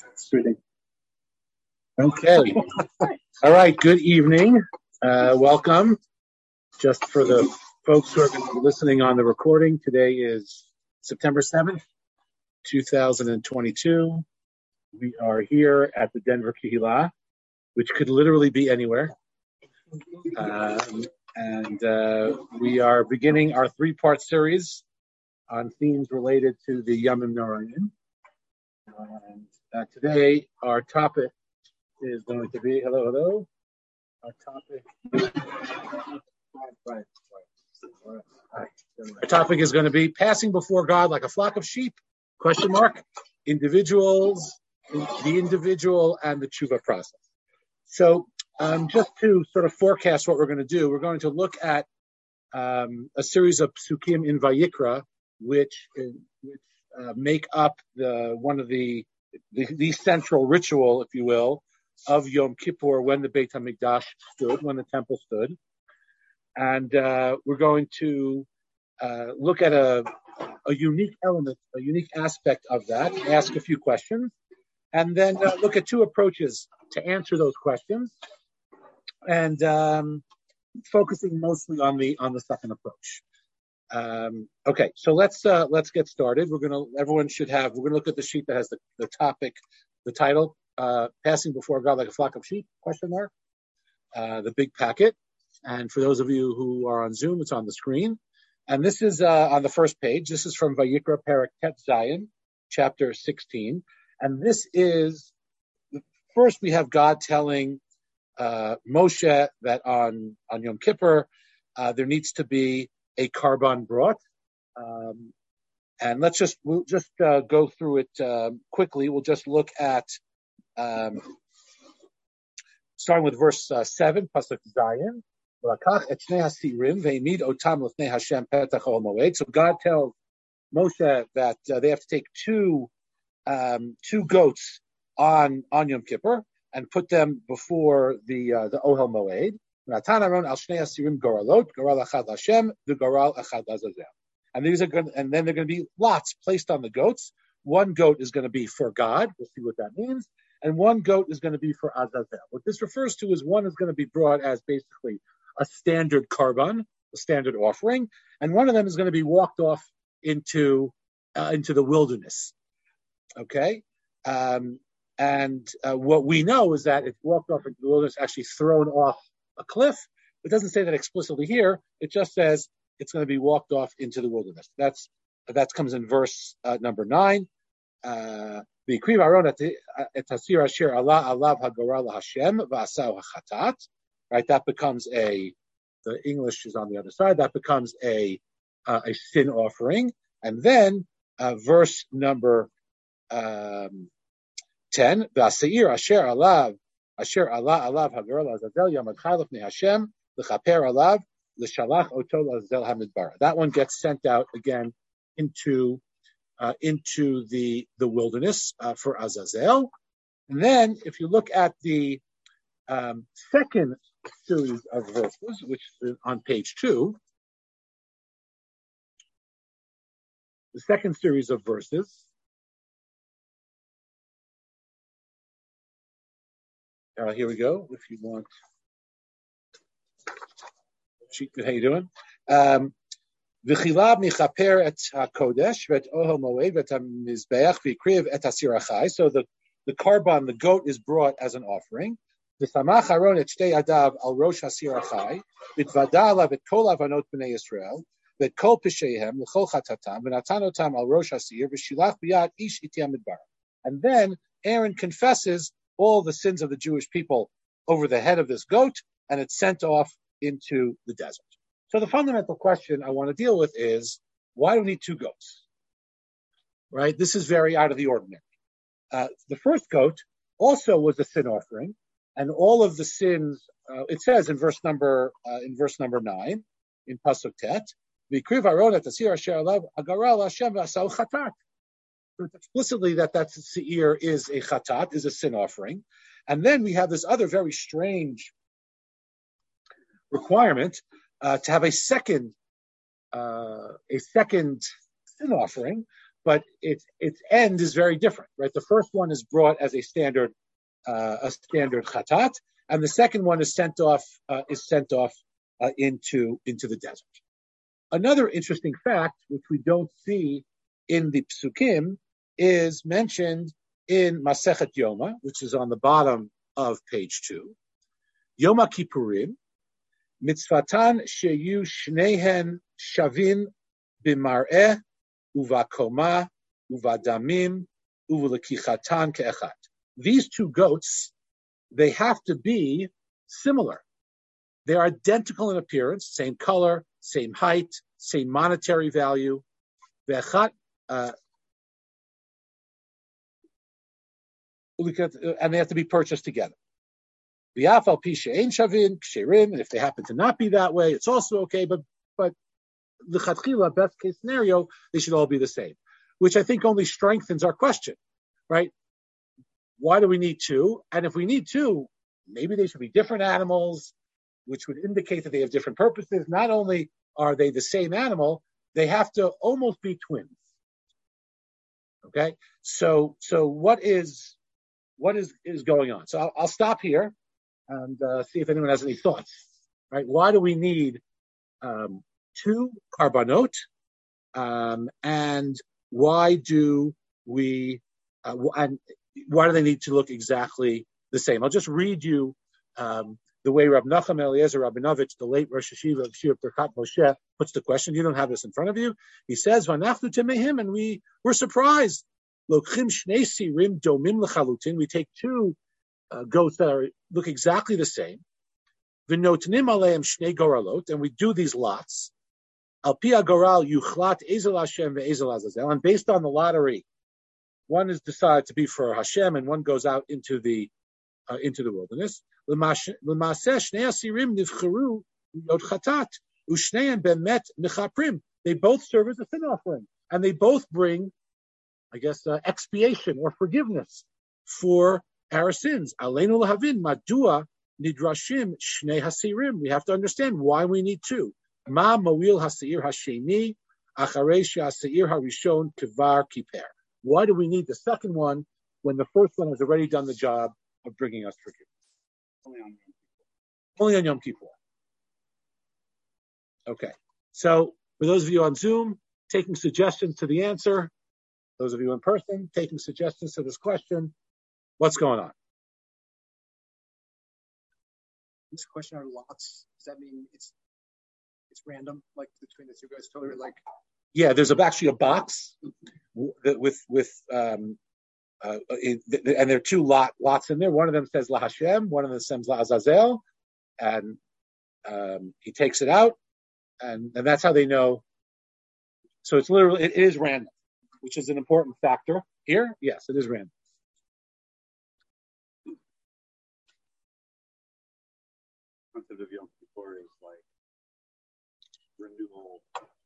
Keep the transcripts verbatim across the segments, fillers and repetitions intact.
Okay. All right. Good evening. Uh, welcome. Just for the folks who are going to be listening on the recording, today is September seventh, two thousand twenty-two. We are here at the Denver Kehillah, which could literally be anywhere. Um, and uh, we are beginning our three-part series on themes related to the Yamim Noraim. And uh, today, our topic is going to be, hello, hello. Our topic, our topic is going to be passing before God like a flock of sheep, question mark, individuals, the individual and the tshuva process. So um, just to sort of forecast what we're going to do, we're going to look at um, a series of psukim in Vayikra, which, which uh, make up the one of the, the the central ritual, if you will, of Yom Kippur when the Beit HaMikdash stood, when the temple stood. And uh, we're going to uh, look at a, a unique element, a unique aspect of that, ask a few questions, and then uh, look at two approaches to answer those questions, and um, focusing mostly on the on the second approach. Um, okay, so let's uh, let's get started. We're gonna everyone should have. We're gonna look at the sheet that has the, the topic, the title. Uh, passing before God like a flock of sheep, question mark, uh, the big packet. And for those of you who are on Zoom, it's on the screen. And this is uh, on the first page. This is from Vayikra Perek Tet Zayin, chapter sixteen. And this is, first we have God telling uh, Moshe that on, on Yom Kippur, uh, there needs to be a karban brought. Um, and let's just, we'll just uh, go through it uh, quickly. We'll just look at Um, starting with verse uh, seven, pasuk Zayin. So God tells Moshe that uh, they have to take two um, two goats on on Yom Kippur and put them before the uh, the Ohel Moed. And these are going, and then they're going to be lots placed on the goats. One goat is going to be for God. We'll see what that means. And one goat is going to be for Azazel. What this refers to is one is going to be brought as basically a standard karban, a standard offering, and one of them is going to be walked off into uh, into the wilderness. Okay, um, and uh, what we know is that it's walked off into the wilderness, actually thrown off a cliff. It doesn't say that explicitly here. It just says it's going to be walked off into the wilderness. That's that comes in verse uh, number nine. Uh, the Kriv Aaron et Hasir Asher Allah Alav Hagara Hashem V'Asau Hachatat. Right, that becomes a. The English is on the other side. That becomes a uh, a sin offering, and then uh, verse number um, ten. V'Asir Asher Alav Asher Allah Alav Hagara Azazel Yamad Chalif Ne Hashem L'Chaper Alav L'Shalach Oto Azazel Hamidbar. That one gets sent out again into. Uh, into the the wilderness uh, for Azazel. And then if you look at the um, second series of verses, which is on page two, the second series of verses, uh, here we go, if you want. How you doing? Um, V'chilab michaper et hakodesh v'et ohel moed v'et hamizbeach v'ikriv et hasirachai. So the the karban, the goat, is brought as an offering. V'samach Aaron et shtei adav al rosh hasirachai v'tvada alav et kol avanot b'nei Yisrael v'et kol pisheihem l'chol chatatam v'natan otam al rosh hasir v'shilach b'yad ish iti hamidbar. And then Aaron confesses all the sins of the Jewish people over the head of this goat, and it's sent off into the desert. So the fundamental question I want to deal with is, why do we need two goats? Right? This is very out of the ordinary. Uh, the first goat also was a sin offering, and all of the sins, uh, it says in verse number uh, in verse number nine, in Pasuk Tet, V'ikriv Aaron et hasir asher alav hagara Hashem v'asau chatat. So it's explicitly that that seir is a chatat, is a sin offering. And then we have this other very strange requirement uh, to have a second, uh, a second sin offering, but its its end is very different, right? The first one is brought as a standard uh, a standard chatat, and the second one is sent off uh, is sent off uh, into into the desert. Another interesting fact, which we don't see in the psukim, is mentioned in Masechet Yoma, which is on the bottom of page two. Yom Kippurim, mitzvatan sheyu shnehen shavin b'mar'eh uvakoma uvadamim uvlekichatan ke'echat. These two goats, they have to be similar. They are identical in appearance, same color, same height, same monetary value. Ve'echat, uh, and they have to be purchased together. And if they happen to not be that way, it's also okay, but but the l'chatchila, best case scenario, they should all be the same, which I think only strengthens our question, right? Why do we need two? And if we need two, maybe they should be different animals, which would indicate that they have different purposes. Not only are they the same animal, they have to almost be twins. Okay? So so what is what is, is going on? So I'll, I'll stop here and uh, see if anyone has any thoughts. Right? Why do we need um, two karbanot? Um, and why do we uh, and why do they need to look exactly the same? I'll just read you um, the way Rab Nachum Eliezer Rabinovich, the late Rosh Hashiva of Shir Birkat Moshe, puts the question. You don't have this in front of you. He says, "V'anachnu temehim," and we were surprised. Lokchim shnei sirim domim lechalutin. We take two uh, goats that are, look exactly the same. V'notnim aleim shnei goralot, and we do these lots. Al pi goral yuchlat ezel Hashem ve'ezel Azazel, and based on the lottery, one is decided to be for Hashem, and one goes out into the uh, into the wilderness. L'maseh shnei asirim nivcheru yod chatat u'shneim bemet mechaprim. They both serve as a sin offering, and they both bring, I guess, uh, expiation or forgiveness for our sins. Aleinu lahavin madua nidrashim shnei hasirim. We have to understand why we need two. Ma mawil hasir hasheni acharei she'asir harishon kivar kiper. Why do we need the second one when the first one has already done the job of bringing us forgiveness? Only on Yom Kippur. Only on Yom Kippur. Okay. So for those of you on Zoom, taking suggestions to the answer, those of you in person, taking suggestions to this question, what's going on? This question are lots. Does that mean it's it's random, like between the two guys? Totally, like. Yeah, there's a, actually a box with with um, uh, in, and there are two lot lots in there. One of them says La Hashem, one of them says La Azazel, and um, he takes it out, and, and that's how they know. So it's literally it is random, which is an important factor here. Yes, it is random. The concept of Yom Kippur is like renewal.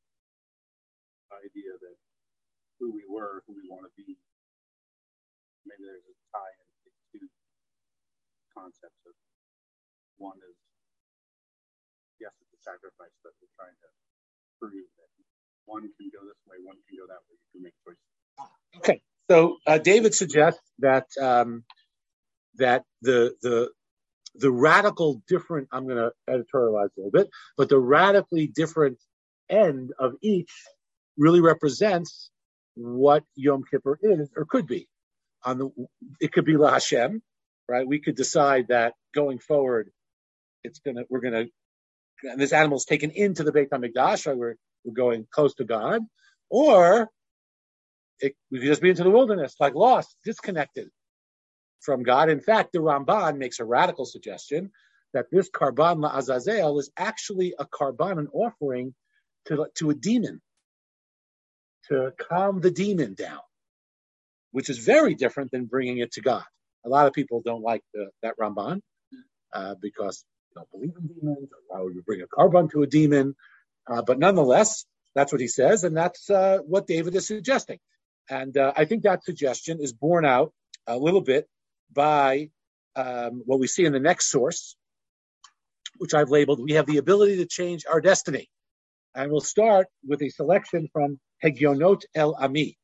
Idea that who we were, who we want to be. Maybe there's a tie in two concepts of one is yes, it's a sacrifice, but we're trying to prove that one can go this way, one can go that way. You can make choices. Okay, so uh, David suggests that um, that the the the radical different. I'm going to editorialize a little bit, but the radically different end of each really represents what Yom Kippur is or could be. On the, it could be La Hashem, right? We could decide that going forward, it's gonna we're gonna and this animal is taken into the Beit HaMikdash, right? We're we're going close to God, or it, we could just be into the wilderness, like lost, disconnected from God. In fact, the Ramban makes a radical suggestion that this Karban La Azazel is actually a Karban, an offering to to a demon, to calm the demon down, which is very different than bringing it to God. A lot of people don't like the, that Ramban uh, because they don't believe in demons. Or why would we bring a karban to a demon? Uh, but nonetheless, that's what he says, and that's uh, what David is suggesting. And uh, I think that suggestion is borne out a little bit by um, what we see in the next source, which I've labeled, we have the ability to change our destiny. And we'll start with a selection from Hegionot El Ami.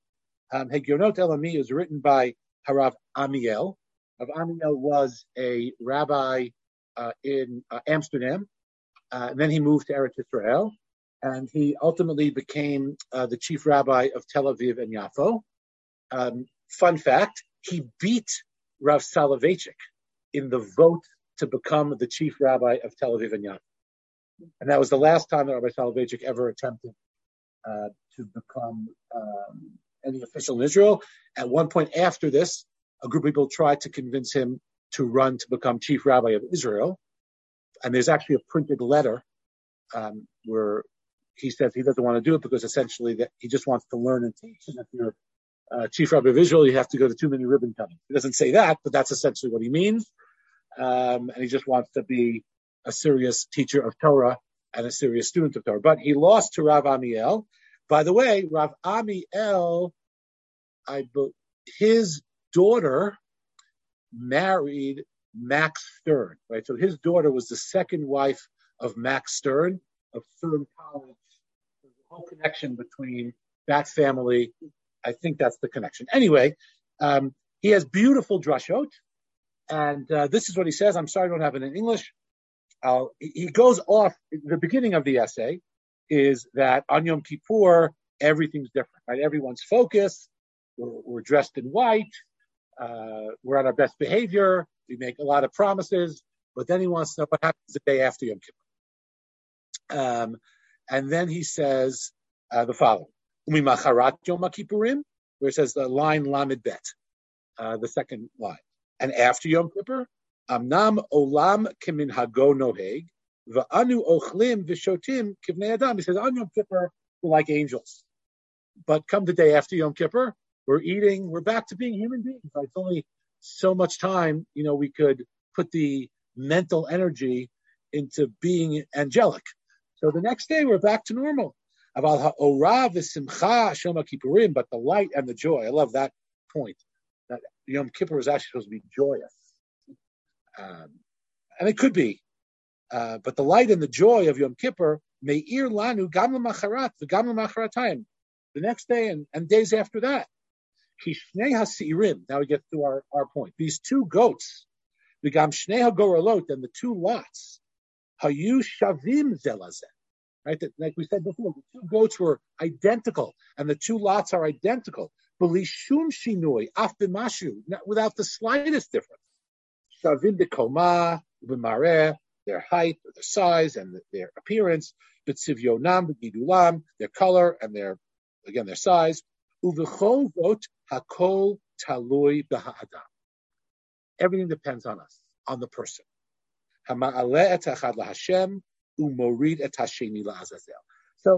Um, Hegionot Elami is written by Harav Amiel. Rav Amiel was a rabbi uh, in uh, Amsterdam. Uh, and then he moved to Eretz Israel, and he ultimately became uh, the chief rabbi of Tel Aviv and Yafo. Um, fun fact, he beat Rav Soloveitchik in the vote to become the chief rabbi of Tel Aviv and Yafo. And that was the last time that Rabbi Soloveitchik ever attempted uh, to become um, any official in Israel. At one point after this, a group of people tried to convince him to run to become chief rabbi of Israel. And there's actually a printed letter um, where he says he doesn't want to do it because essentially that he just wants to learn and teach. And if you're uh, chief rabbi of Israel, you have to go to too many ribbon cuttings. He doesn't say that, but that's essentially what he means. Um, and he just wants to be a serious teacher of Torah and a serious student of Torah. But he lost to Rav Amiel. By the way, Rav Amiel, I his daughter married Max Stern, right? So his daughter was the second wife of Max Stern of Stern College. There's a whole connection between that family. I think that's the connection. Anyway, um, he has beautiful drashot, and uh, this is what he says. I'm sorry I don't have it in English. Uh, he goes off, the beginning of the essay is that on Yom Kippur, everything's different, right? Everyone's focused. We're, we're dressed in white. Uh, we're on our best behavior. We make a lot of promises, but then he wants to know what happens the day after Yom Kippur. Um, and then he says uh, the following: Umimacharat Yom Kippurim, where it says the line Lamed Bet, uh, the second line. And after Yom Kippur, Amnam Olam Keminhago Noheg, Va'anu Ochlim Vishotim Kivnei Adam. He says on Yom Kippur we're like angels, but come the day after Yom Kippur, we're eating. We're back to being human beings. Right? It's only so much time, you know, we could put the mental energy into being angelic. So the next day we're back to normal. But the light and the joy, I love that point. That Yom Kippur is actually supposed to be joyous. Um, and it could be. Uh, but the light and the joy of Yom Kippur, me'ir lanu gam l'macharat v'gam l'macharatayim. The next day and, and days after that. Kishnei hasirim. Now we get to our, our point. These two goats, the gam shnei hagoralot, and the two lots, hayu shavim zelazeh. Right, that, like we said before, the two goats were identical, and the two lots are identical. B'lishum shinui, af b'mashu, without the slightest difference. Shavim b'koma, b'mareh, their height, their size, and their appearance. B'tzivyonam, b'gidulam, their color, and their, again, their size. Uv'chol got hakol talui b'ha'adam. Everything depends on us, on the person. Hama'aleh et hachad laHashem, u'morid et hasheni la'azazel. So,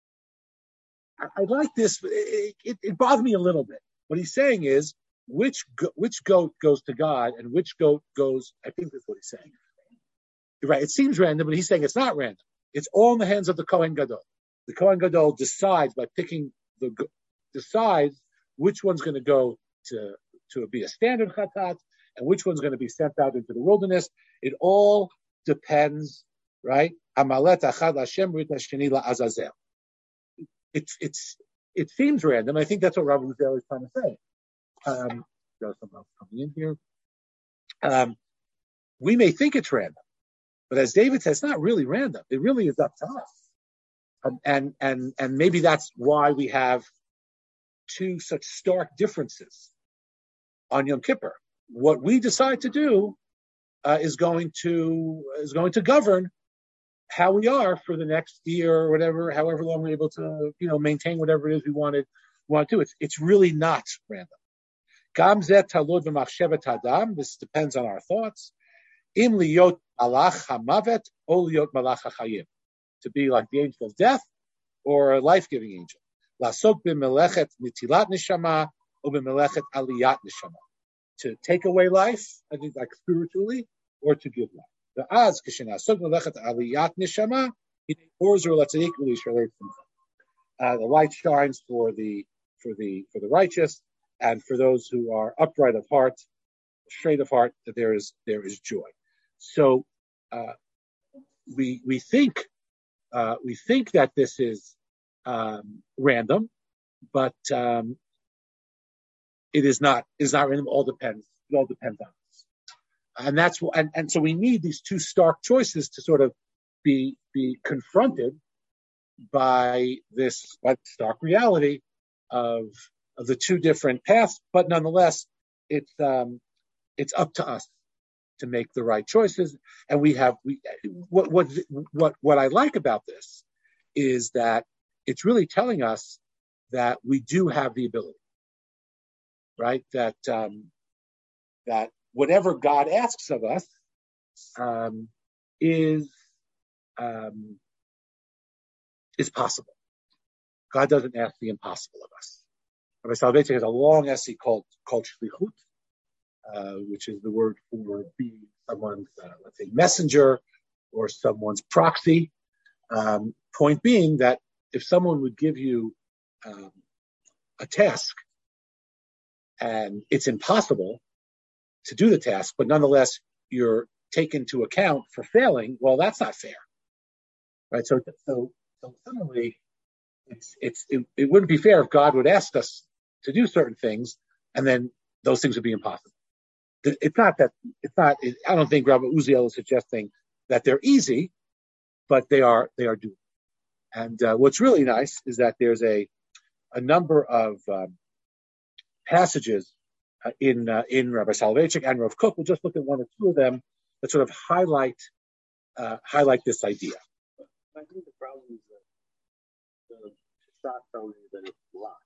I, I like this. It, it, it bothered me a little bit. What he's saying is, which go, which goat goes to God and which goat goes, I think that's what he's saying. Right, it seems random, but he's saying it's not random. It's all in the hands of the Kohen Gadol. The Kohen Gadol decides by picking the, decides which one's going to go to, to be a standard chatat and which one's going to be sent out into the wilderness. It all depends, right? Amalet achad Hashem rit hasheni la'azazel. It's, it's, it seems random. I think that's what Rabbi Uziel is trying to say. Um, there's something else coming in here. Um, we may think it's random, but as David says, it's not really random. It really is up to us. Um, and, and, and maybe that's why we have two such stark differences on Yom Kippur. What we decide to do uh, is going to is going to govern how we are for the next year or whatever, however long we're able to, you know, maintain whatever it is we wanted want to do. It's it's really not random. Gam zeh talud v'machshevet hadam. This depends on our thoughts. Im liyot malach hamavet o liyot malach hachayim. To be like the angel of death or a life-giving angel. Lasok b'melechet nitilat neshama or b'melechet aliyat neshama. To take away life, I think like spiritually, or to give life. The az kishenasok melechet aliyat neshama, or zerulatzayik u'lishralet. The light shines for the for the for the righteous, and for those who are upright of heart, straight of heart, that there is there is joy. So uh, we we think uh, we think that this is um, random, but um, it is not is not random. All depends. It all depends on us, and that's and and so we need these two stark choices to sort of be be confronted by this by stark reality of of the two different paths. But nonetheless, it's um, it's up to us to make the right choices. And we have we what what what what I like about this is that it's really telling us that we do have the ability, right? That um, that whatever God asks of us um, is um, is possible. God doesn't ask the impossible of us. Rabbi Soloveitchik has a long essay called called Shlichut, uh, which is the word for being someone's, uh, let's say, messenger or someone's proxy. Um, point being that if someone would give you um, a task and it's impossible to do the task, but nonetheless you're taken into account for failing, well, that's not fair, right? So, so, so similarly, it's it's it, it wouldn't be fair if God would ask us to do certain things and then those things would be impossible. It's not that it's not. It, I don't think Rabbi Uziel is suggesting that they're easy, but they are they are doable. And uh, what's really nice is that there's a a number of um, passages uh, in uh, in Rabbi Soloveitchik and Rav Kook. We'll just look at one or two of them that sort of highlight uh, highlight this idea. I think the problem is that the shot telling you that it's blocked.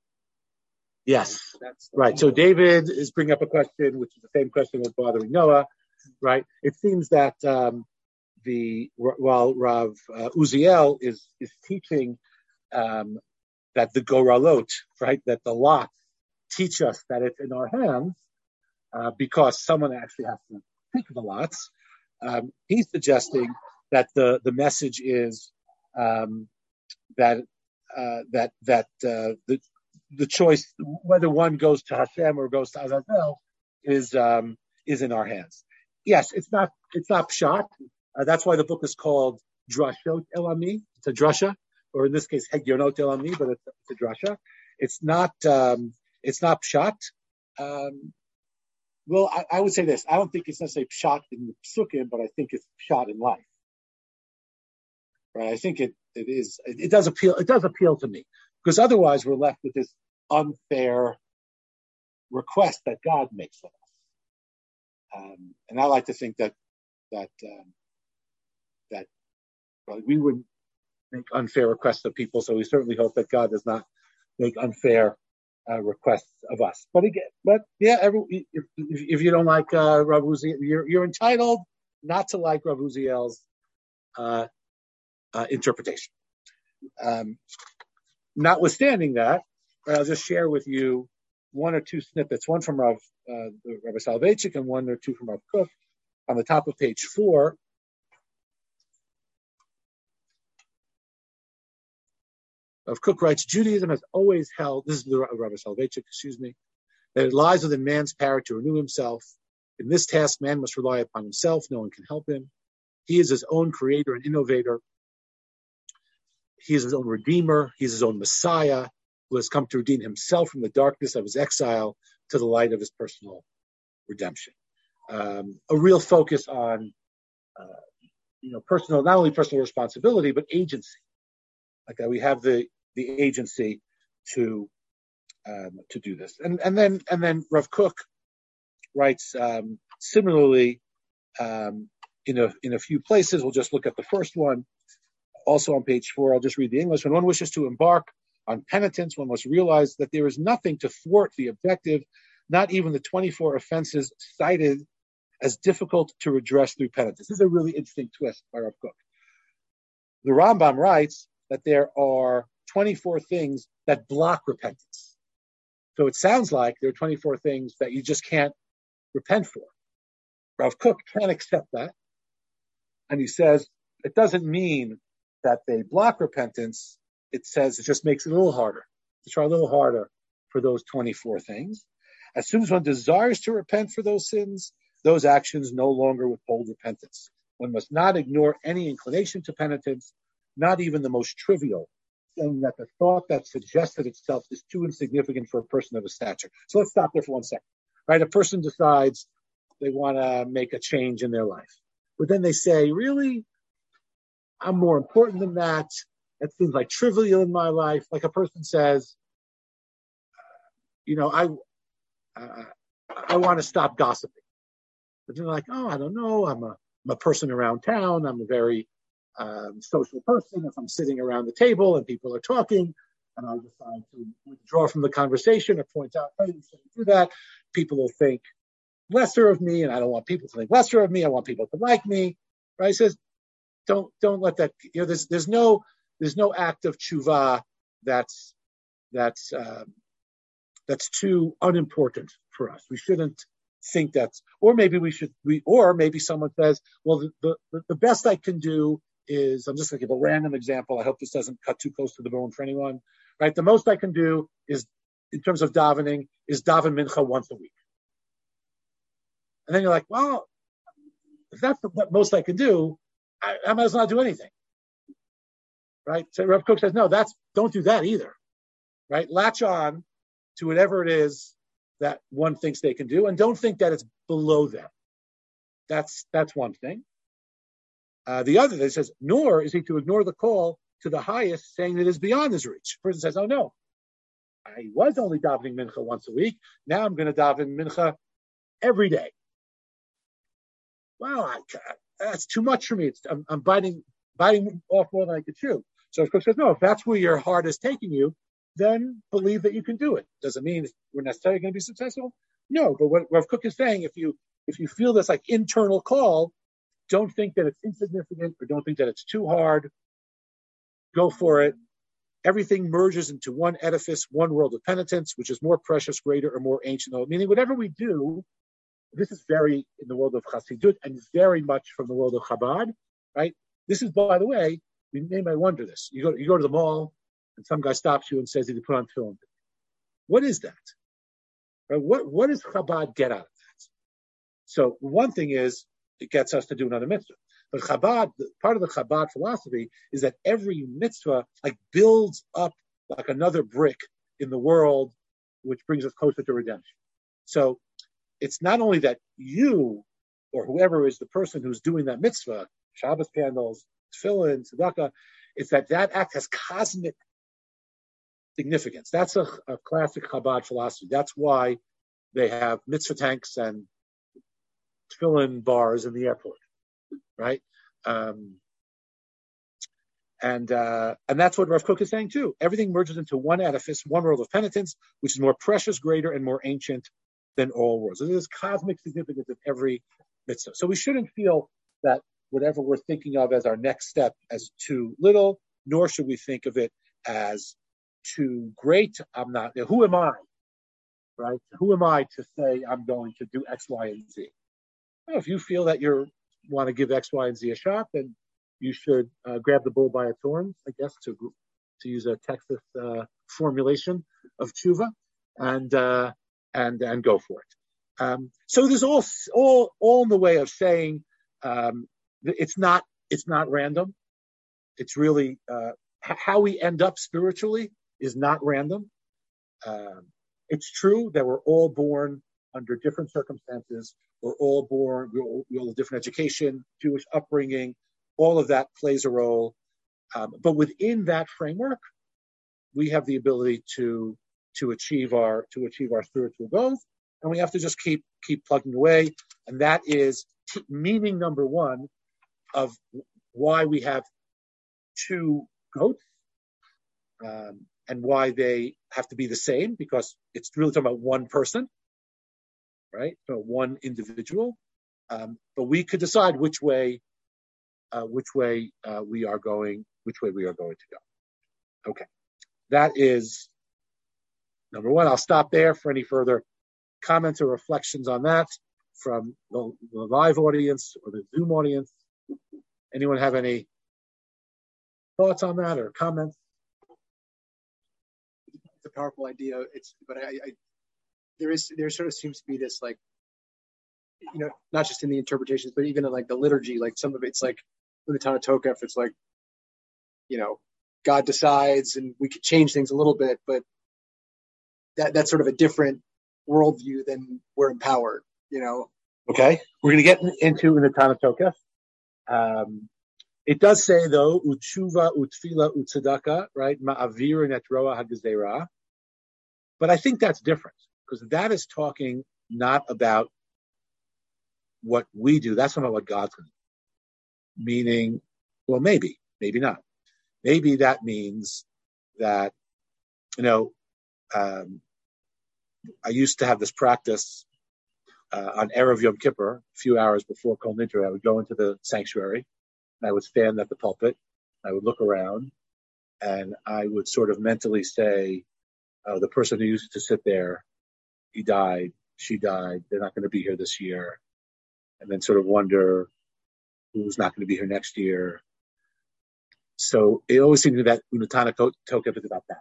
Yes, that's right. So David is bringing up a question, which is the same question that's bothering Noah, right? It seems that um, the while Rav uh, Uziel is is teaching um, that the Goralot, right, that the lots teach us that it's in our hands uh, because someone actually has to pick the lots. Um, he's suggesting that the the message is um, that uh, that that uh, the the choice, whether one goes to Hashem or goes to Azazel, is um, is in our hands. Yes, it's not it's not pshat. Uh, that's why the book is called Drashot Elami. It's a drasha, or in this case, Hegionot Elami, but it's, it's a drasha. It's not um, it's not pshat. Um, well, I, I would say this. I don't think it's necessarily pshat in the psukim, but I think it's pshat in life. Right? I think it it is. It, it does appeal. It does appeal to me. Because otherwise we're left with this unfair request that God makes of us. Um, and I like to think that that um, that well, we wouldn't make unfair requests of people, so we certainly hope that God does not make unfair uh, requests of us. But again, but yeah, every, if, if you don't like uh, Rav Uziel, you're, you're entitled not to like Rav Uziel's uh, uh, interpretation. Um, Notwithstanding that, I'll just share with you one or two snippets, one from Rav, uh, Rabbi Soloveitchik and one or two from Rav Kook. On the top of page four, Rav Kook writes, Judaism has always held, this is the Rabbi Soloveitchik, excuse me, that it lies within man's power to renew himself. In this task, man must rely upon himself. No one can help him. He is his own creator and innovator. He is his own redeemer. He is his own Messiah who has come to redeem himself from the darkness of his exile to the light of his personal redemption. Um, a real focus on, uh, you know, personal, not only personal responsibility, but agency. Like that we have the, the agency to, um, to do this. And, and then, and then Rav Kook writes, um, similarly, um, in a, in a few places. We'll just look at the first one. Also on page four, I'll just read the English. When one wishes to embark on penitence, one must realize that there is nothing to thwart the objective, not even the twenty-four offenses cited as difficult to redress through penitence. This is a really interesting twist by Rav Kook. The Rambam writes that there are twenty-four things that block repentance. So it sounds like there are twenty-four things that you just can't repent for. Rav Kook can't accept that. And he says it doesn't mean that they block repentance. It says it just makes it a little harder, to try a little harder for those twenty-four things. As soon as one desires to repent for those sins, those actions no longer withhold repentance. One must not ignore any inclination to penitence, not even the most trivial saying that the thought that suggested itself is too insignificant for a person of a stature. So let's stop there for one second. Right? A person decides they want to make a change in their life. But then they say, really? I'm more important than that. That seems like trivial in my life. Like a person says, you know, I uh, I want to stop gossiping. But they're like, oh, I don't know. I'm a, I'm a person around town. I'm a very um, social person. If I'm sitting around the table and people are talking and I decide to withdraw from the conversation or point out, hey, you shouldn't do that, people will think lesser of me, and I don't want people to think lesser of me. I want people to like me. Right? He says, don't don't let that. You know, there's there's no there's no act of tshuva that's that's um, that's too unimportant for us. We shouldn't think that's, or maybe we should. We or maybe someone says, well, the the, the best I can do is, I'm just going to give a random example. I hope this doesn't cut too close to the bone for anyone. Right? The most I can do is, in terms of davening, is daven mincha once a week. And then you're like, well, if that's the most I can do, I, I might as well not do anything. Right? So Rav Kook says, no, that's, don't do that either. Right? Latch on to whatever it is that one thinks they can do, and don't think that it's below them. That's, that's one thing. Uh, the other, that says, nor is he to ignore the call to the highest, saying that it is beyond his reach. The person says, oh no, I was only davening mincha once a week. Now I'm going to daven mincha every day. Well, I, that's too much for me. It's, I'm, I'm biting biting off more than I could chew. So of course says, no, if that's where your heart is taking you, then believe that you can do it. Does it mean we're necessarily going to be successful? No, but what Rav Kook is saying, if you if you feel this like internal call, don't think that it's insignificant or don't think that it's too hard. Go for it. Everything merges into one edifice, one world of penitence, which is more precious, greater, or more ancient. Meaning whatever we do, this is very in the world of Chassidut and very much from the world of Chabad, right? This is, by the way, you may wonder this. You go, you go to the mall and some guy stops you and says, did you put on film? What is that? Right? What, what does Chabad get out of that? So one thing is, it gets us to do another mitzvah. But Chabad, part of the Chabad philosophy is that every mitzvah like builds up like another brick in the world, which brings us closer to redemption. So it's not only that you or whoever is the person who's doing that mitzvah, Shabbos candles, tefillin, tzedakah, it's that that act has cosmic significance. That's a, a classic Chabad philosophy. That's why they have mitzvah tanks and tefillin bars in the airport, right? Um, and uh, and that's what Rav Kook is saying too. Everything merges into one edifice, one world of penitence, which is more precious, greater, and more ancient than all worlds. So there's cosmic significance of every mitzvah. So we shouldn't feel that whatever we're thinking of as our next step as too little, nor should we think of it as too great. I'm not, who am I, right? Who am I to say I'm going to do X, Y, and Z? Well, if you feel that you want to give X, Y, and Z a shot, then you should uh, grab the bull by its horns, I guess, to to use a Texas uh, formulation of tshuva, and uh, and and go for it. Um, so there's all all all in the way of saying um, it's not it's not random. It's really uh, how we end up spiritually is not random. Um, it's true that we're all born under different circumstances. We're all born, we all, we all have different education, Jewish upbringing. All of that plays a role. Um, but within that framework, we have the ability to to achieve our to achieve our spiritual goals, and we have to just keep keep plugging away. And that is t- meaning number one of why we have two goats, um, and why they have to be the same, because it's really talking about one person, right? So one individual. Um, but we could decide which way, uh, which way uh, we are going, which way we are going to go. Okay, that is number one. I'll stop there for any further comments or reflections on that from the, the live audience or the Zoom audience. Anyone have any thoughts on that or comments? It's a powerful idea. It's, but I, I there is there sort of seems to be this like, you know, not just in the interpretations, but even in like the liturgy, like some of it's like in the Tanna Tokef, it's like, you know, God decides and we could change things a little bit, but that that's sort of a different worldview than we're empowered, you know. Okay, we're going to get into in the Tana Tokef. Um, it does say though, utshuva, utfila, utsadaka, right? Ma'avir and etroa hagazera. But I think that's different because that is talking not about what we do. That's not what God's going to do. Meaning, well, maybe, maybe not. Maybe that means that, you know, um, I used to have this practice uh, on Erev Yom Kippur, a few hours before Kol Nidre. I would go into the sanctuary, and I would stand at the pulpit. I would look around, and I would sort of mentally say, uh, the person who used to sit there, he died, she died, they're not going to be here this year. And then sort of wonder who's not going to be here next year. So it always seemed to me that Unatana Tokef is about that.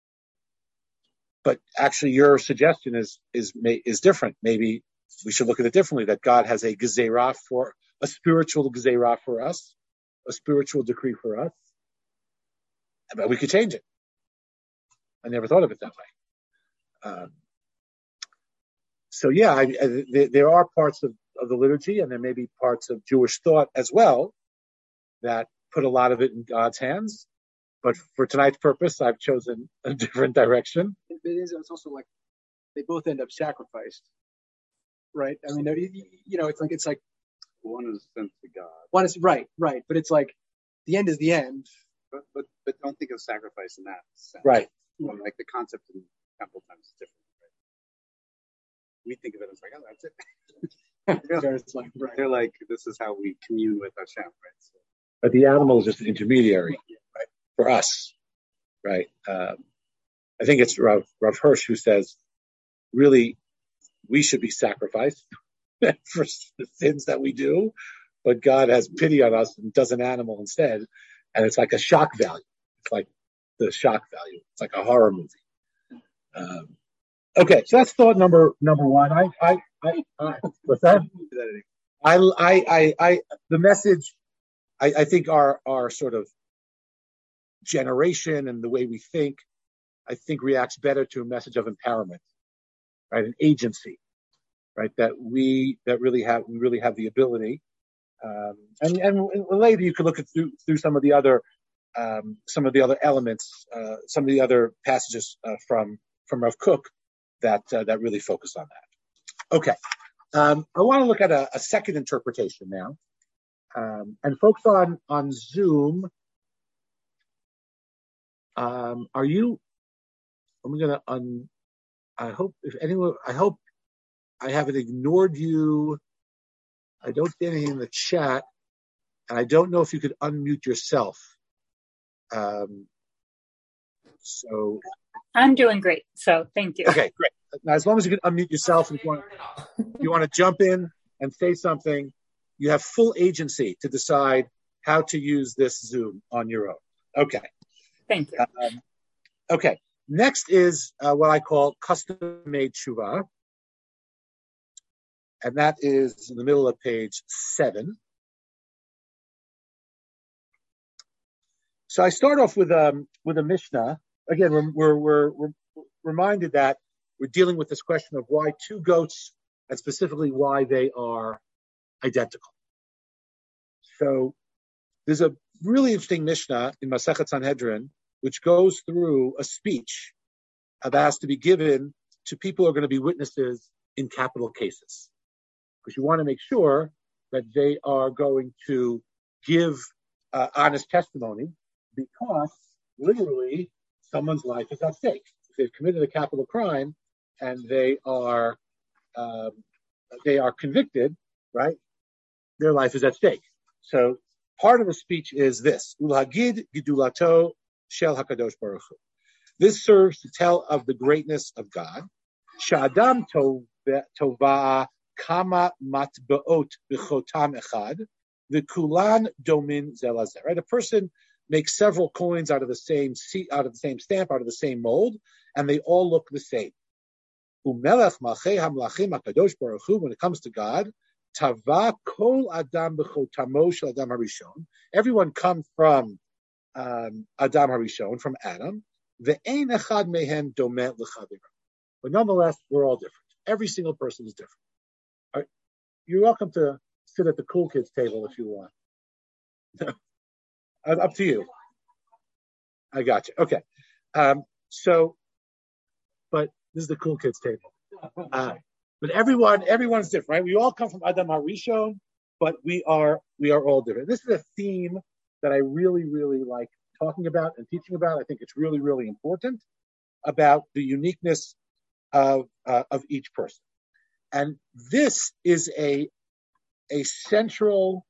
But actually your suggestion is, is, is different. Maybe we should look at it differently, that God has a gezerah for, a spiritual gezerah for us, a spiritual decree for us. But we could change it. I never thought of it that way. Um, so yeah, I, I, there, there are parts of, of the liturgy, and there may be parts of Jewish thought as well that put a lot of it in God's hands. But for tonight's purpose, I've chosen a different direction. It is. It's also like they both end up sacrificed, right? I mean, you know, it's like it's like one is sent to God. One is right, right. But it's like the end is the end. But but but don't think of sacrifice in that sense. Right. Well, like the concept in temple times is different. Right? We think of it as like, oh, that's it. They're, it's like, right. They're like, this is how we commune with Hashem, right? So, but the animal is just an intermediary, right, for us, right? Um, I think it's Rav, Rav Hirsch who says, really, we should be sacrificed for the sins that we do, but God has pity on us and does an animal instead, and it's like a shock value. It's like the shock value. It's like a horror movie. Um, okay, so that's thought number number one. I, I, I, I what's that? I, I, I, I the message. I, I think our our sort of generation and the way we think, I think reacts better to a message of empowerment, right? An agency, right? That we that really have we really have the ability. Um, and and later you could look at through through some of the other. Um, some of the other elements, uh, some of the other passages uh, from from Rav Kook that uh, that really focus on that. Okay, um, I want to look at a, a second interpretation now, um, and folks on on Zoom, um, are you? I'm going to un. I hope if anyone, I hope I haven't ignored you. I don't see anything in the chat, and I don't know if you could unmute yourself. Um, so I'm doing great. So thank you. Okay, great. Now, as long as you can unmute yourself, and if you want, if you want to jump in and say something, you have full agency to decide how to use this Zoom on your own. Okay. Thank you. Um, okay. Next is uh, what I call custom-made tshuva, and that is in the middle of page seven. So I start off with um with a Mishnah. Again, we're, we're we're we're reminded that we're dealing with this question of why two goats, and specifically why they are identical. So there's a really interesting Mishnah in Masechet Sanhedrin which goes through a speech that has to be given to people who are going to be witnesses in capital cases, because you want to make sure that they are going to give uh, honest testimony. Because literally someone's life is at stake. If they've committed a capital crime and they are um, they are convicted, right? Their life is at stake. So part of the speech is this: Ulhagid gidulato shel hakadosh baruch hu. This serves to tell of the greatness of God. Sha'adam tova kama matbaot b'chotam echad v'kulan domin zelazer. Right, a person make several coins out of the same seat, out of the same stamp, out of the same mold, and they all look the same. Umelech malchei hamlachim hakadosh baruch hu. When it comes to God, tava kol adam b'chotamo shel adam harishon. Everyone comes from um, Adam Harishon, from Adam. Ve'ein echad mehem domeh l'chaviro. But nonetheless, we're all different. Every single person is different. Right? You're welcome to sit at the cool kids table if you want. Up to you. I got you. Okay. Um, so, but this is the cool kids table. Uh, but everyone, everyone's different, right? We all come from Adam Harishon, but we are we are all different. This is a theme that I really, really like talking about and teaching about. I think it's really, really important about the uniqueness of uh, of each person. And this is a a central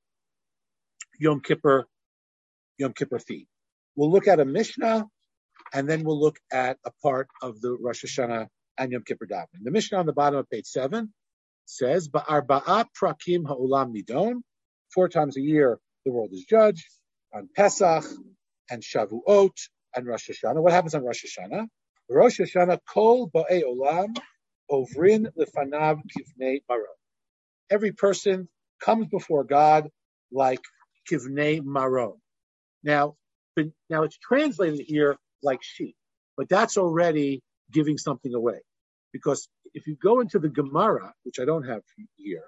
Yom Kippur Yom Kippur theme. We'll look at a Mishnah, and then we'll look at a part of the Rosh Hashanah and Yom Kippur davening. The Mishnah on the bottom of page seven says, "Ba'arba'a prakim ha'olam nidon." Four times a year, the world is judged on Pesach and Shavuot and Rosh Hashanah. What happens on Rosh Hashanah? Rosh Hashanah kol ba'ei olam ovrin lefanav kivnei maron. Every person comes before God like kivnei maron. Now, now it's translated here like sheep, but that's already giving something away. Because if you go into the Gemara, which I don't have here,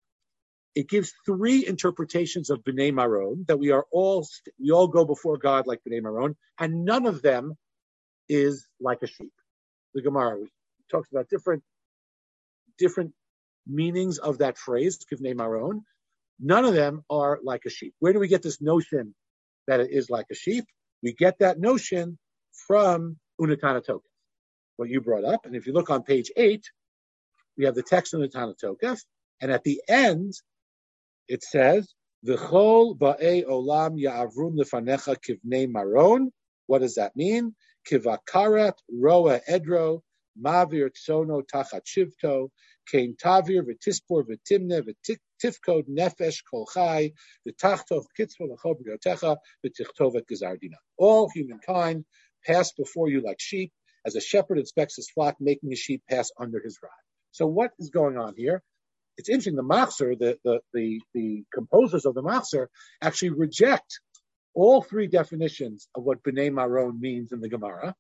it gives three interpretations of B'nai Maron, that we are all, we all go before God like B'nai Maron, and none of them is like a sheep. The Gemara talks about different, different meanings of that phrase, B'nai Maron. None of them are like a sheep. Where do we get this notion that it is like a sheep? We get that notion from Unatana Tokef, what you brought up. And if you look on page eight, we have the text on Unatana Tokef, and at the end, it says, V'chol ba'ei olam ya'avrun lefanecha kivnei maron. What does that mean? Kivakaret roa edro, mavir tsono tachat shivto, kein tavir v'tispor v'timne v'tifkod nefesh kol chai, v'tachtov kitzvah l'chol b'yotecha, v'tichtov et gezardina. All humankind pass before you like sheep, as a shepherd inspects his flock, making a sheep pass under his rod. So what is going on here? It's interesting, the Machzor, the, the, the, the composers of the Machzor, actually reject all three definitions of what B'nai Maron means in the Gemara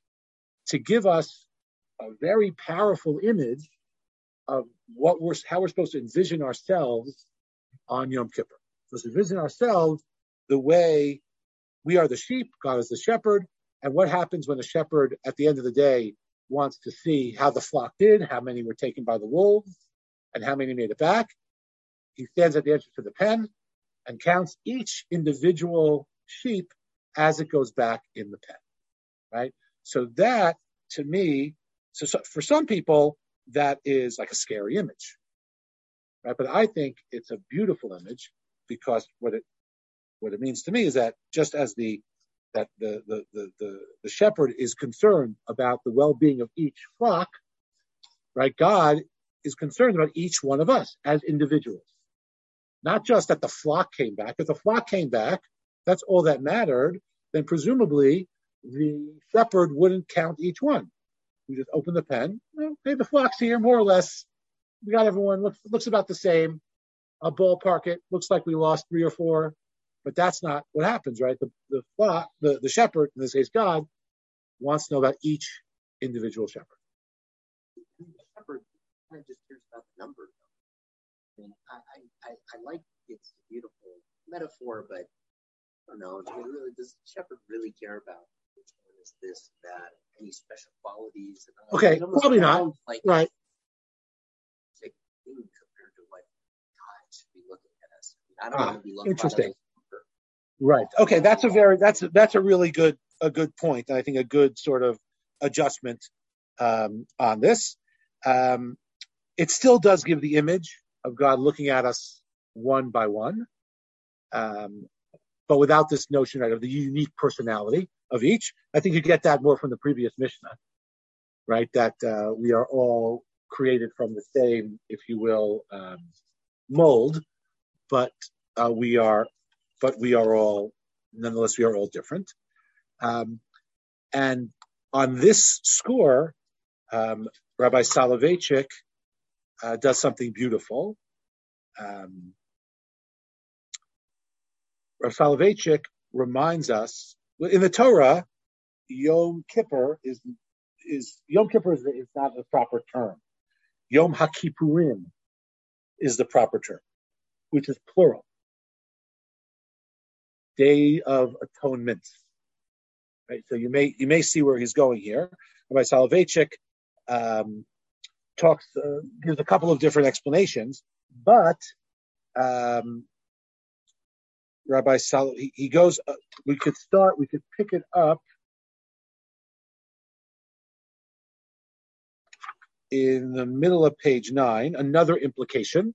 to give us a very powerful image of what we're, how we're supposed to envision ourselves on Yom Kippur. Let's envision ourselves the way we are the sheep, God is the shepherd, and what happens when the shepherd, at the end of the day, wants to see how the flock did, how many were taken by the wolves, and how many made it back. He stands at the entrance to the pen and counts each individual sheep as it goes back in the pen, right? So that, to me, so, so for some people, that is like a scary image, right? But I think it's a beautiful image, because what it what it means to me is that just as the that the the the the, the shepherd is concerned about the well-being of each flock, right? God is concerned about each one of us as individuals. Not just that the flock came back. If the flock came back, that's all that mattered, then presumably the shepherd wouldn't count each one. We just open the pen. Well, hey, the flock's here, more or less. We got everyone, looks, looks about the same. I'll ballpark it. Looks like we lost three or four. But that's not what happens, right? The, the flock, the, the shepherd, in this case God, wants to know about each individual shepherd. The shepherd kind of just cares about the number. I mean, I, I, I like it's a beautiful metaphor, but I don't know. It really, does the shepherd really care about which one is this, that, any special qualities? And okay, probably not. Like, right. It's a thing compared to what God should be looking at us. I, mean, I don't ah, want to be looking interesting. at Right. Okay, that's a very that's a, that's a really good a good point, and I think a good sort of adjustment um, on this. Um, it still does give the image of God looking at us one by one, um, but without this notion, right, of the unique personality of each. I think you get that more from the previous Mishnah, right? That uh, we are all created from the same, if you will, um, mold, but uh, we are. But we are all, nonetheless, we are all different. Um, and on this score, um, Rabbi Soloveitchik uh, does something beautiful. Um, Rabbi Soloveitchik reminds us in the Torah, Yom Kippur is is Yom Kippur is, is not the proper term. Yom HaKippurim is the proper term, which is plural. Day of Atonement. Right. So you may you may see where he's going here. Rabbi Soloveitchik um, talks uh, gives a couple of different explanations, but um, Rabbi Sal he, he goes. Uh, we could start. We could pick it up in the middle of page nine. Another implication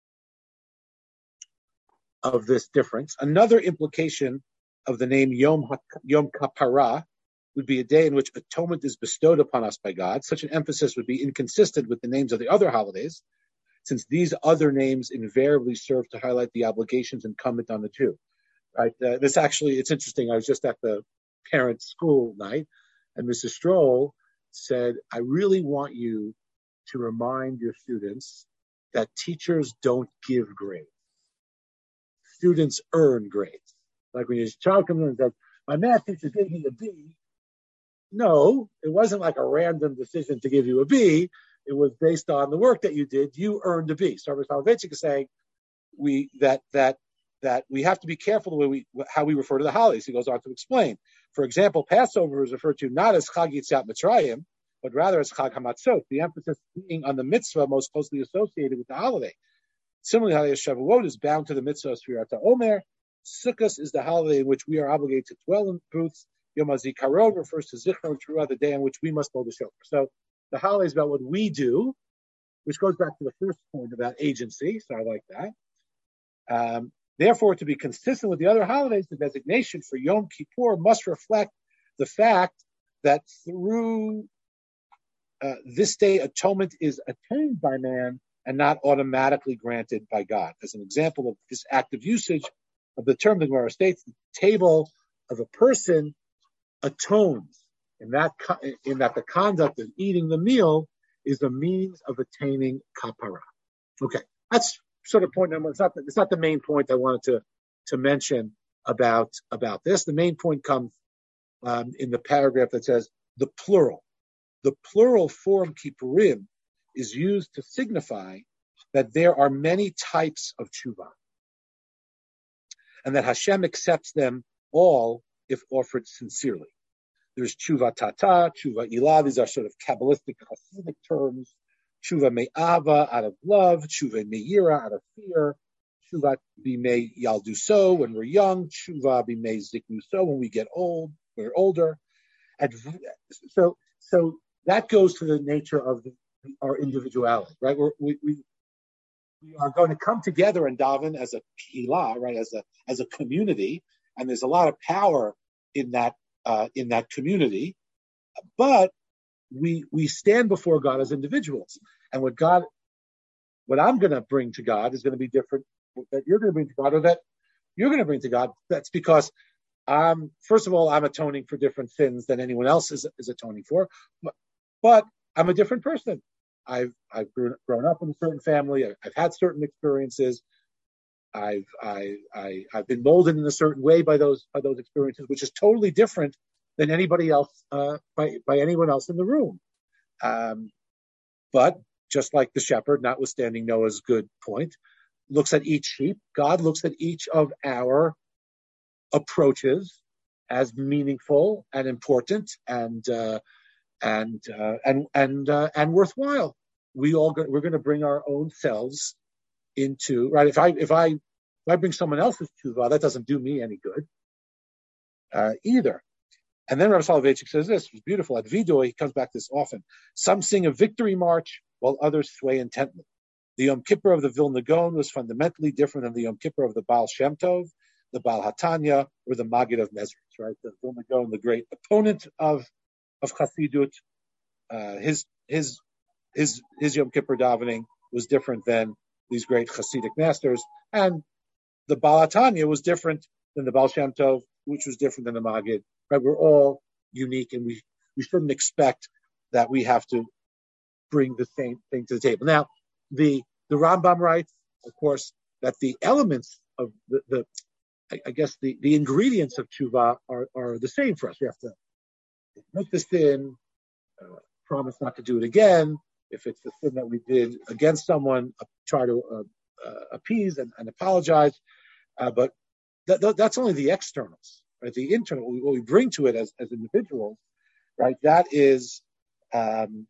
of this difference. Another implication of the name Yom Yom Kapara would be a day in which atonement is bestowed upon us by God. Such an emphasis would be inconsistent with the names of the other holidays, since these other names invariably serve to highlight the obligations incumbent on the Jew. Right? Uh, this actually, it's interesting. I was just at the parent school night, and Missus Stroll said, "I really want you to remind your students that teachers don't give grades. Students earn grades. Like when your child comes in and says, my math teacher gave me a B. No, it wasn't like a random decision to give you a B. It was based on the work that you did. You earned a B." So Rabbi Soloveitchik is saying we that that that we have to be careful the way we how we refer to the holidays. He goes on to explain. For example, Passover is referred to not as Chag Yetziat Mitzrayim, but rather as Chag HaMatzot, the emphasis being on the mitzvah most closely associated with the holiday. Similarly, Shavuot is bound to the mitzvah of Sfirat HaOmer. Sukkot is the holiday in which we are obligated to dwell in booths. Yom HaZikaron refers to Zichron Teruah, the day on which we must blow the shofar. So the holiday is about what we do, which goes back to the first point about agency. So I like that. Um, therefore, to be consistent with the other holidays, the designation for Yom Kippur must reflect the fact that through uh, this day, atonement is attained by man and not automatically granted by God. As an example of this active usage of the term, the Gemara states, the table of a person atones in that in that the conduct of eating the meal is a means of attaining kapara. Okay, that's sort of point number. It's not the, it's not the main point I wanted to to mention about about this. The main point comes um, in the paragraph that says the plural. The plural form kippurim is used to signify that there are many types of tshuva, and that Hashem accepts them all if offered sincerely. There's tshuva tata, tshuva ilah. These are sort of Kabbalistic, Hasidic terms. Tshuva me'ava, out of love. Tshuva me'ira, out of fear. Tshuva b'mei yalduso, when we're young. Tshuva b'mei ziknuso, when we get old, we're older. And so, so that goes to the nature of the, our individuality, right? We're, we we we are going to come together and daven as a kehillah, right? As a as a community, and there's a lot of power in that uh, in that community, but we we stand before God as individuals, and what God, what I'm going to bring to God is going to be different that you're going to bring to God, or that you're going to bring to God. That's because um, first of all, I'm atoning for different sins than anyone else is is atoning for, but, but I'm a different person. I've I've grown, grown up in a certain family. I've, I've had certain experiences. I've I, I I've been molded in a certain way by those by those experiences, which is totally different than anybody else uh, by by anyone else in the room. Um, but just like the shepherd, notwithstanding Noah's good point, looks at each sheep. God looks at each of our approaches as meaningful and important and uh, and uh, and and uh, and worthwhile. We all go, we're going to bring our own selves into, right. If I if I if I bring someone else's tshuva, that doesn't do me any good uh, either. And then Rabbi Soloveitchik says this, it's beautiful. At Vidor, he comes back this often. Some sing a victory march while others sway intently. The Yom Kippur of the Vilna Gaon was fundamentally different than the Yom Kippur of the Baal Shem Tov, the Baal Hatanya, or the Maggid of Mezritch, right? The Vilna Gaon, the great opponent of of Chassidut, uh, his his his his Yom Kippur davening was different than these great Hasidic masters, and the Baal Hatanya was different than the Baal Shem Tov, which was different than the Maggid. Right? We're all unique, and we we shouldn't expect that we have to bring the same thing to the table. Now, the the Rambam writes, of course, that the elements of the, the I, I guess the, the ingredients of tshuva are, are the same for us. We have to admit the sin, uh, promise not to do it again. If it's the sin that we did against someone, uh, try to uh, uh, appease and, and apologize. Uh, but th- th- that's only the externals, right? The internal, what we, what we bring to it as, as individuals, right? That is um,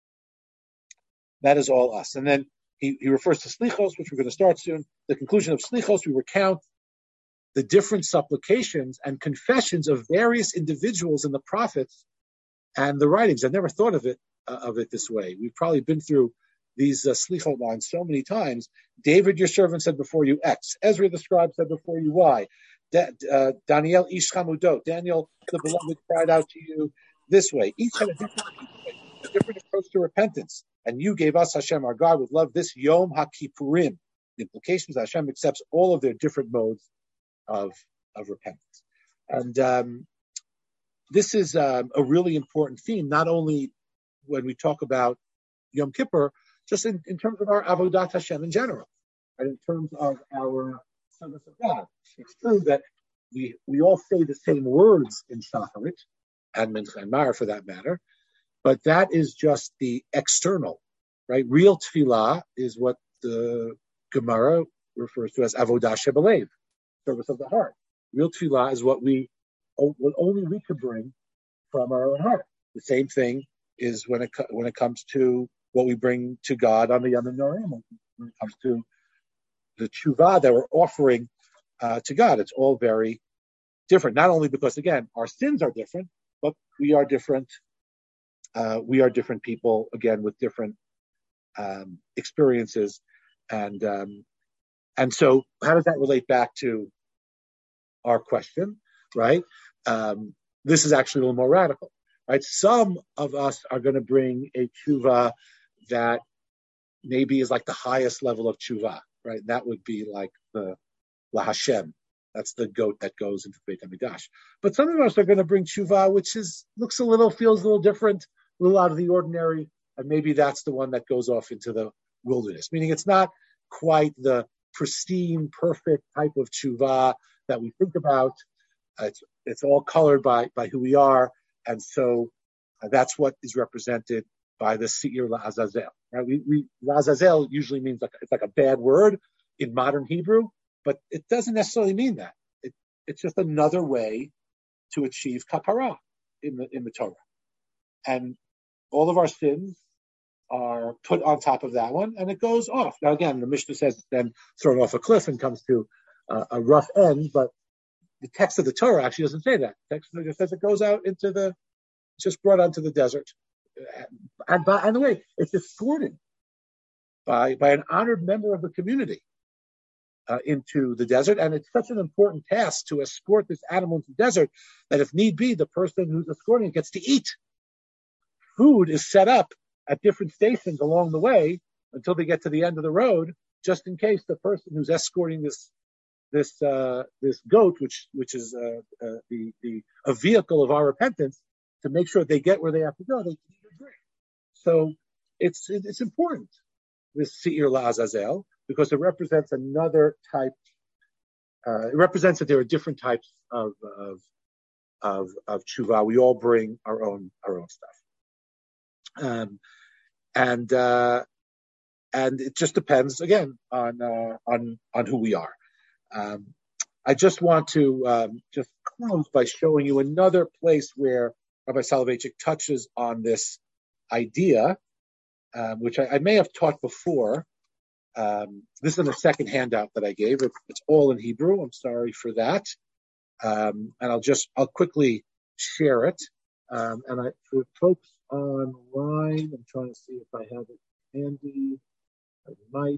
that is all us. And then he, he refers to slichos, which we're going to start soon. The conclusion of slichos, we recount the different supplications and confessions of various individuals in the prophets and the writings. I've never thought of it uh, of it this way. We've probably been through these uh, slichot lines so many times. David, your servant, said before you X. Ezra, the scribe, said before you Y. Da, uh, Daniel, ish chamudot. Daniel, the beloved, cried out to you this way. Each had a different, a different approach to repentance. And you gave us, Hashem, our God, with love, this Yom HaKippurim. The implications, Hashem accepts all of their different modes of, of repentance. And um, this is um, a really important theme, not only when we talk about Yom Kippur, just in, in terms of our Avodat Hashem in general, and in terms of our service of God. It's true that we we all say the same words in Shacharit, and Mincha and Mar for that matter, but that is just the external, right? Real tefillah is what the Gemara refers to as Avodah Shebelev, service of the heart. Real tefillah is what we, what only we could bring from our own heart. The same thing is when it when it comes to what we bring to God on the Yom Norim, when it comes to the tshuva that we're offering uh, to God. It's all very different. Not only because, again, our sins are different, but we are different. Uh, we are different people, again, with different um, experiences, and um, and so how does that relate back to our question, right? Um, this is actually a little more radical, right? Some of us are going to bring a tshuva that maybe is like the highest level of tshuva, right? That would be like the La Hashem. That's the goat that goes into Beit HaMikdash. But some of us are going to bring tshuva, which is looks a little, feels a little different, a little out of the ordinary, and maybe that's the one that goes off into the wilderness. Meaning it's not quite the pristine, perfect type of tshuva that we think about. Uh, it's, it's all colored by by who we are, and so uh, that's what is represented by the Seir La'azazel. Right? We, we La'azazel usually means like it's like a bad word in modern Hebrew, but it doesn't necessarily mean that. It, it's just another way to achieve kapara in the in the Torah, and all of our sins are put on top of that one, and it goes off. Now again, the Mishnah says it's then thrown off a cliff and comes to uh, a rough end, but the text of the Torah actually doesn't say that. The text just says it goes out into the, just brought onto the desert. And by, and the way, it's escorted by, by an honored member of the community uh, into the desert. And it's such an important task to escort this animal into the desert that if need be, the person who's escorting it gets to eat. Food is set up at different stations along the way until they get to the end of the road, just in case the person who's escorting this this uh, this goat, which which is uh, uh, the the a vehicle of our repentance, to make sure they get where they have to go, they can eat or drink. So it's it's important, this Seir La'azazel, because it represents another type. Uh, it represents that there are different types of of of, of tshuva. We all bring our own our own stuff, um, and uh, and it just depends again on uh, on on who we are. Um, I just want to um, just close by showing you another place where Rabbi Soloveitchik touches on this idea, um, which I, I may have taught before. Um, this is in the second handout that I gave. It, it's all in Hebrew. I'm sorry for that. Um, and I'll just, I'll quickly share it. Um, and I, for folks online, I'm trying to see if I have it handy. I might.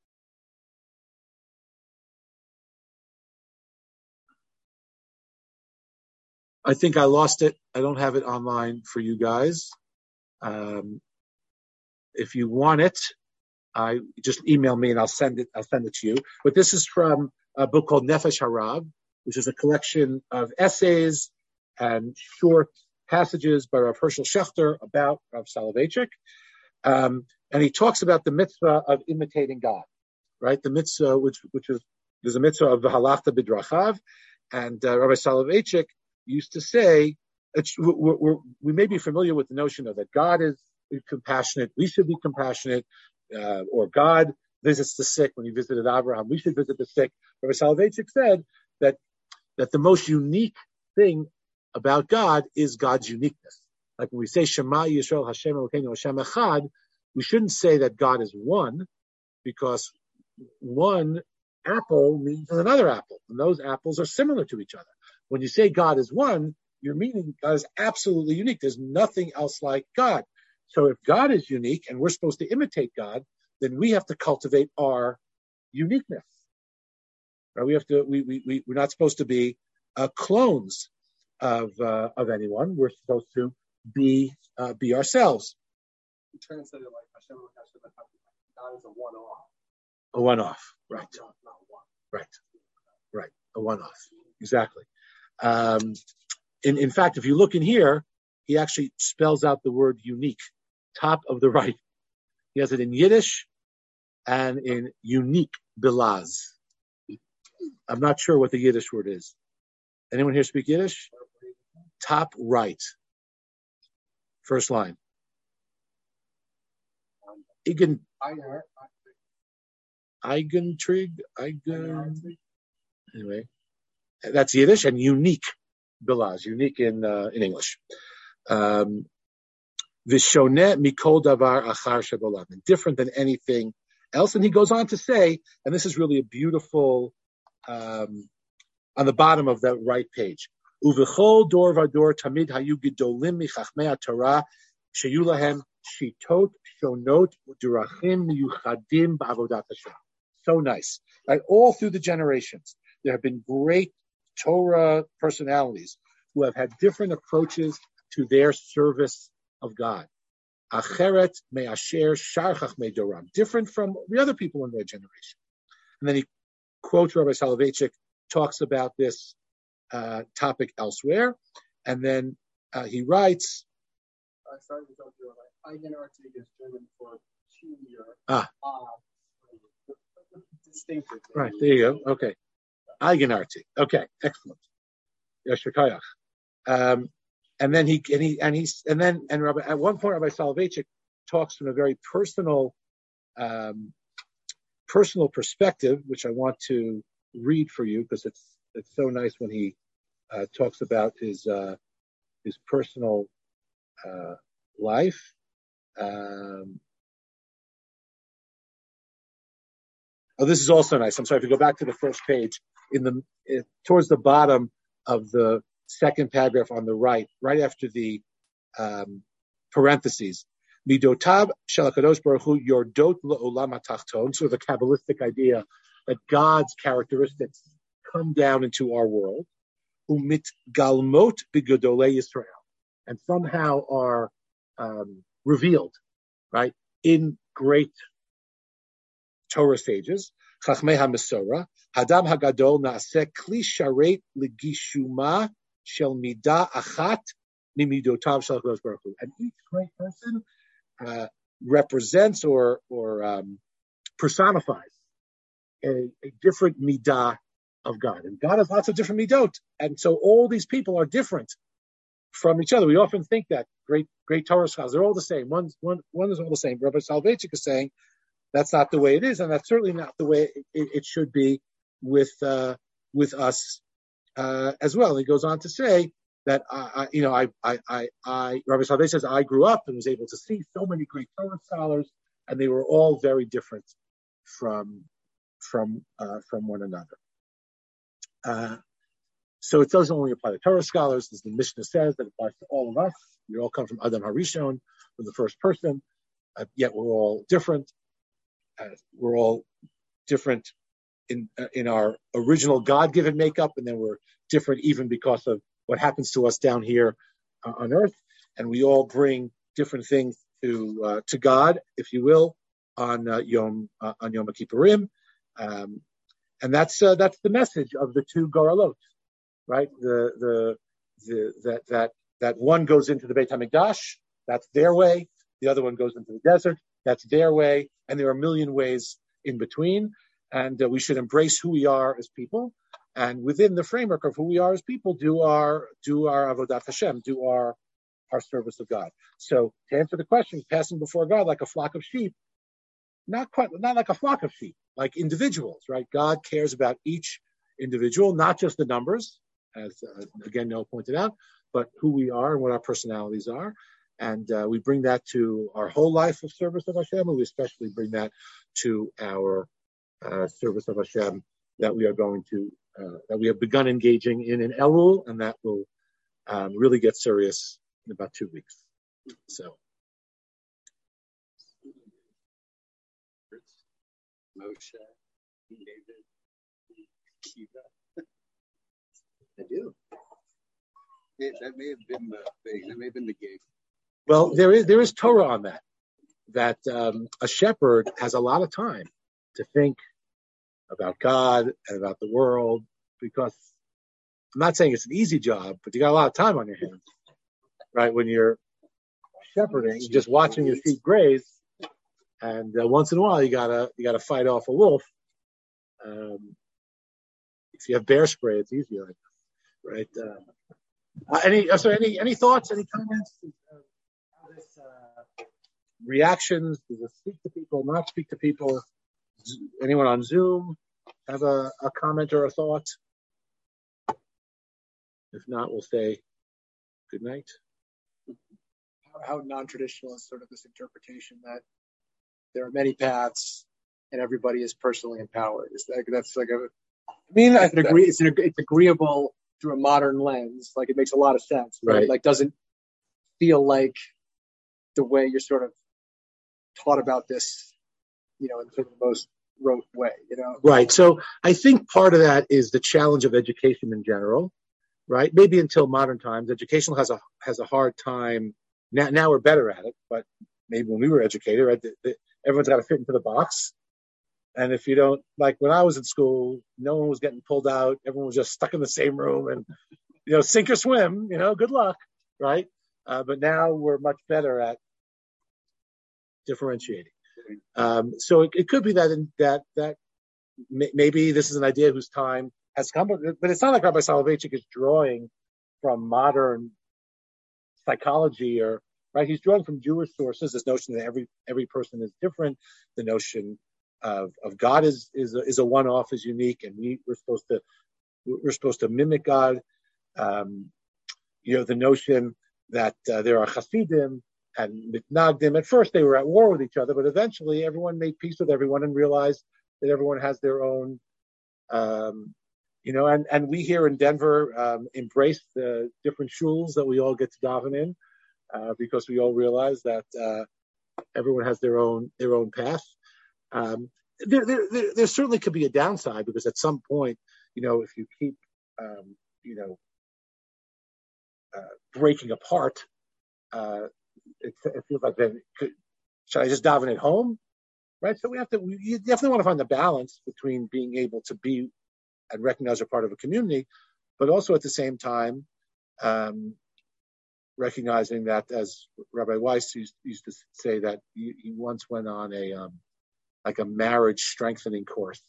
I think I lost it. I don't have it online for you guys. Um, if you want it, I just email me and I'll send it. I'll send it to you. But this is from a book called Nefesh Harav, which is a collection of essays and short passages by Rav Hershel Schachter about Rav Soloveitchik. Um, and he talks about the mitzvah of imitating God, right? The mitzvah, which which is there's a mitzvah of V'halachta b'drachav, and uh, Rabbi Soloveitchik used to say, it's, we're, we're, we may be familiar with the notion of that God is compassionate, we should be compassionate, uh, or God visits the sick. When he visited Abraham, we should visit the sick. Rabbi Soloveitchik said that that the most unique thing about God is God's uniqueness. Like when we say Shema Yisrael Hashem Elokeinu Hashem Echad, we shouldn't say that God is one, because one apple means another apple, and those apples are similar to each other. When you say God is one, you're meaning God is absolutely unique. There's nothing else like God. So if God is unique and we're supposed to imitate God, then we have to cultivate our uniqueness. Right? We have to. We we we we're not supposed to be uh, clones of uh, of anyone. We're supposed to be uh, be ourselves. You translate it like Hashem, Hashem, God is a one-off. A one-off, right? Not, not one. Right, right. A one-off, exactly. Um, in in fact, if you look in here, he actually spells out the word unique, top of the right. He has it in Yiddish and in unique, bilaz. I'm not sure what the Yiddish word is. Anyone here speak Yiddish? Top right. First line. Igen, Eigentrig, Eigen. Anyway, that's Yiddish, and unique, bilaz, unique in uh, in English. Um, Vishoneh mikol davar achar shebolam, different than anything else. And he goes on to say, and this is really a beautiful, um, on the bottom of that right page. Uvechol dor vador tamid hayu gedolim michachmei Torah sheyu lahem shitot shonot durachim miyuchadim ba'avodat Hashem. So nice. Right? All through the generations, there have been great Torah personalities who have had different approaches to their service of God. Acheret me'asher shar chachmei doram, different from the other people in their generation. And then he quotes Rabbi Soloveitchik, talks about this uh, topic elsewhere, and then uh, he writes. I started to talk to you about Eigenartig is German for peculiar. Ah. Uh, distinctive. Right, there you go. Okay. Eigenartig. Okay, excellent. Yashar Kayach. Um, and then he and he and he's and then and Rabbi, at one point Rabbi Soloveitchik talks from a very personal um, personal perspective, which I want to read for you because it's it's so nice when he uh, talks about his uh, his personal uh, life. Um, oh, this is also nice. I'm sorry. If you go back to the first page, in the uh, towards the bottom of the second paragraph on the right, right after the um, parentheses, Midotab shel HaKadosh Baruch Hu yordot le'olam hatachton, so the Kabbalistic idea that God's characteristics come down into our world, umit galmot b'gedolei Yisrael, and somehow are um, revealed, right, in great Torah sages. Chachmei HaMesorah, Hadam HaGadol na'aseh kli sharet legishuma shel midah achat mimidotav shel HaKadosh Baruch Hu. And each great person uh, represents or or um, personifies a, a different midah of God. And God has lots of different midot. And so all these people are different from each other. We often think that great great Torah scholars, they're all the same. One's, one, one is all the same. Rabbi Soloveitchik is saying that's not the way it is, and that's certainly not the way it, it should be with uh, with us uh, as well. And he goes on to say that I, I you know, I, I, I, I Rabbi Soloveitchik says I grew up and was able to see so many great Torah scholars, and they were all very different from from uh, from one another. Uh, so it doesn't only apply to Torah scholars, as the Mishnah says, that applies to all of us. We all come from Adam HaRishon, from the first person, uh, yet we're all different. Uh, we're all different in uh, in our original God-given makeup, and then we're different even because of what happens to us down here uh, on earth. And we all bring different things to uh, to God, if you will, on uh, Yom uh, on Yom Kippurim. Um, And that's uh, that's the message of the two Goralot, right? The the the that that that one goes into the Beit HaMikdash, that's their way. The other one goes into the desert, that's their way. And there are a million ways in between. and uh, we should embrace who we are as people, and within the framework of who we are as people, do our do our avodat Hashem, do our our service of God. So to answer the question, passing before God like a flock of sheep, not quite, not like a flock of sheep, like individuals, right? God cares about each individual, not just the numbers, as uh, again Noah pointed out, but who we are and what our personalities are. And uh, we bring that to our whole life of service of Hashem, and we especially bring that to our uh, service of Hashem that we are going to, uh, that we have begun engaging in in Elul, and that will um, really get serious in about two weeks. So. Moshe, David, Kiva. I do. It, that may have been the thing. That may have been the gig. Well, there is there is Torah on that. That um, a shepherd has a lot of time to think about God and about the world, because I'm not saying it's an easy job, but you got a lot of time on your hands, right? When you're shepherding, just watching your sheep graze, and uh, once in a while you gotta you gotta fight off a wolf. Um, if you have bear spray, it's easier, right? Uh, uh, any so any any thoughts, any comments? Uh, how this uh, reactions? Does it speak to people? Not speak to people? Anyone on Zoom have a, a comment or a thought? If not, we'll say good night. How, how non-traditional is sort of this interpretation that there are many paths and everybody is personally empowered? Is that, that's like a, I mean, it's, an agree, it's, an, it's agreeable through a modern lens. Like, it makes a lot of sense, but right. It like doesn't feel like the way you're sort of taught about this, you know, in sort of the most rote way, you know? Right. So I think part of that is the challenge of education in general, right? Maybe until modern times, education has a has a hard time. Now, now we're better at it, but maybe when we were educated, right, the, the, everyone's got to fit into the box. And if you don't, like when I was in school, no one was getting pulled out. Everyone was just stuck in the same room and, you know, sink or swim, you know, good luck, right? Uh, but now we're much better at differentiating. Um, so it, it could be that in, that that may, maybe this is an idea whose time has come, but, but it's not like Rabbi Soloveitchik is drawing from modern psychology, or right. He's drawing from Jewish sources. This notion that every every person is different. The notion of of God is is a, is a one-off, is unique, and we we're supposed to we're supposed to mimic God. Um, you know, the notion that uh, there are Hasidim and Mitnagdim. At first, they were at war with each other, but eventually, everyone made peace with everyone and realized that everyone has their own. Um, you know, and, and we here in Denver um, embrace the different shuls that we all get to daven in, uh, because we all realize that uh, everyone has their own their own path. Um, there, there, there, there certainly could be a downside, because at some point, you know, if you keep, um, you know, uh, breaking apart, uh, it, it feels like then could, should I just daven at home, right? So we have to. We, you definitely want to find the balance between being able to be and recognize you're part of a community, but also at the same time um, recognizing that, as Rabbi Weiss used, used to say, that he, he once went on a um, like a marriage strengthening course,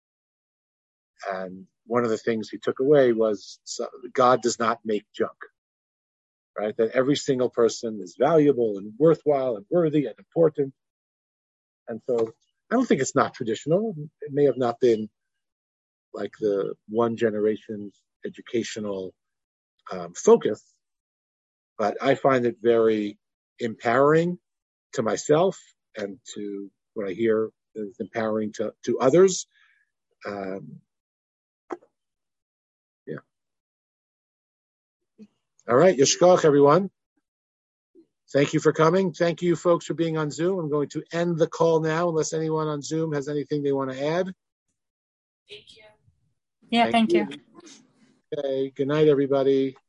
and one of the things he took away was so, God does not make junk, right? That every single person is valuable and worthwhile and worthy and important, and so I don't think it's not traditional. It may have not been like the one generation's educational um, focus, but I find it very empowering to myself and to what I hear is empowering to, to others. Um, yeah. All right. Yeshkoch, everyone. Thank you for coming. Thank you, folks, for being on Zoom. I'm going to end the call now, unless anyone on Zoom has anything they want to add. Thank you. Yeah, thank, thank you. you. Okay. Good night, everybody.